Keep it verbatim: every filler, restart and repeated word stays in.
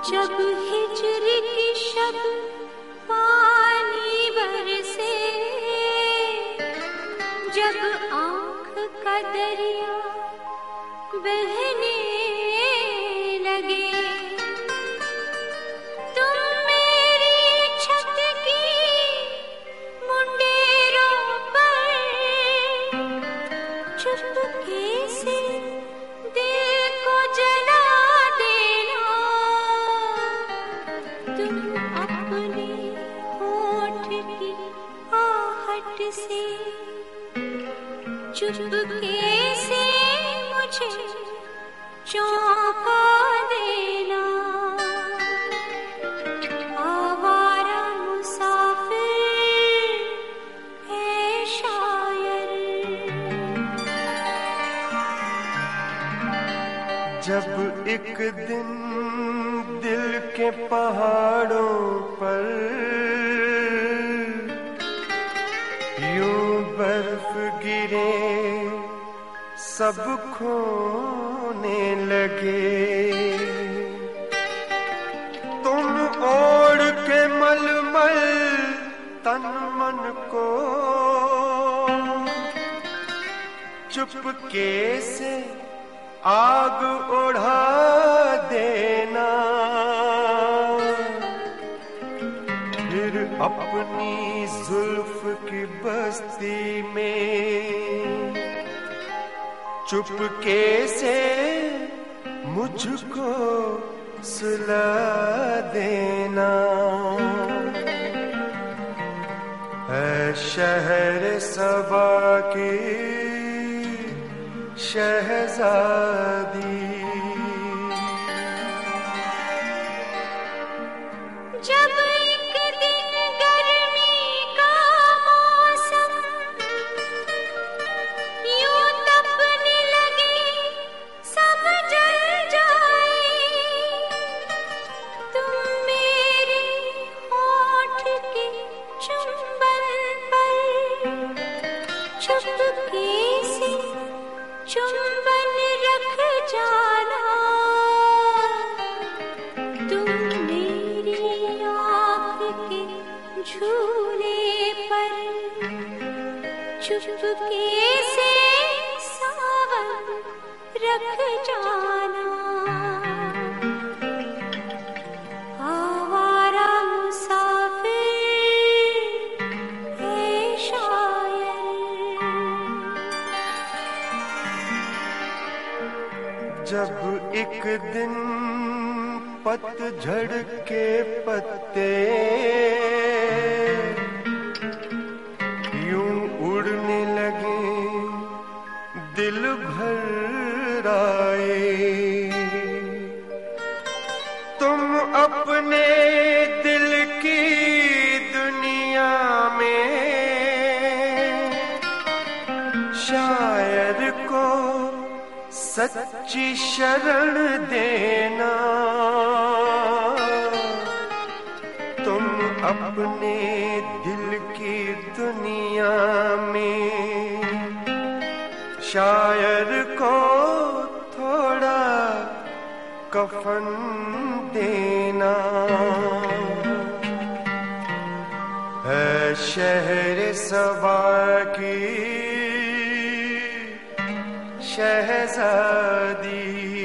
जब हिजर की शब पानी बरसे, जब आँख का दरिया बहने लगे, तुम मेरी छत की मुंडेरों पर चुपके से दिल को जला देना। तुम अपने होठ की आहट से चुपके से मुझे चौंका देना। आवारा मुसाफिर है शायर। जब एक दिन दिल के पहाड़ों पर यूं बर्फ गिरे, सब खोने लगे, तुम ओढ़ के मलमल तन मन को चुपके से आग उड़ा देना। फिर अपनी जुल्फ की बस्ती में चुपके से मुझको सुला देना। है शहर सबा की शहजादी। जब एक दिन गर्मी का मौसम यूं तपने लगे, सब जल जाए, तुम मेरे होठ के चुंबन पर चुपके से चुंबन रख जाना। तुम मेरी आँख के झूले पर चुपके से सावन रख जाना। आवारा मुसाफिर है शायर। जब एक दिन पतझड़ के पत्ते यूं उड़ने लगे, दिल भर आए, तुम अपने दिल की दुनिया में शायर को सच्ची शरण देना। तुम अपने दिल की दुनिया में शायर को थोड़ा कफन देना। है शहर सबा की शहजादी।